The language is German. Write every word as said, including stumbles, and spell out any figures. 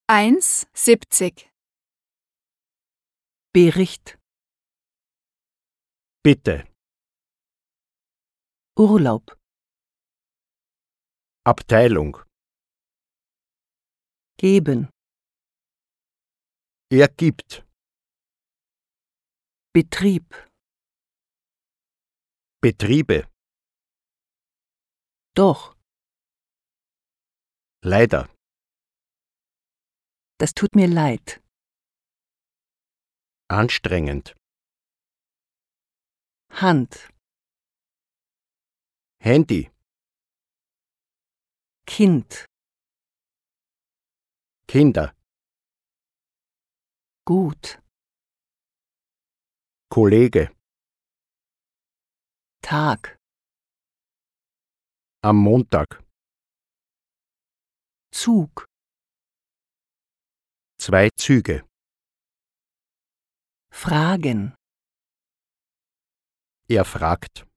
eins siebzig. Bericht. Bitte. Urlaub. Abteilung. Geben. Er gibt. Betrieb. Betriebe. Doch. Leider. Das tut mir leid. Anstrengend. Hand. Handy. Kind. Kinder. Gut. Kollege. Tag. Am Montag. Zug. Zwei Züge. Fragen. Er fragt.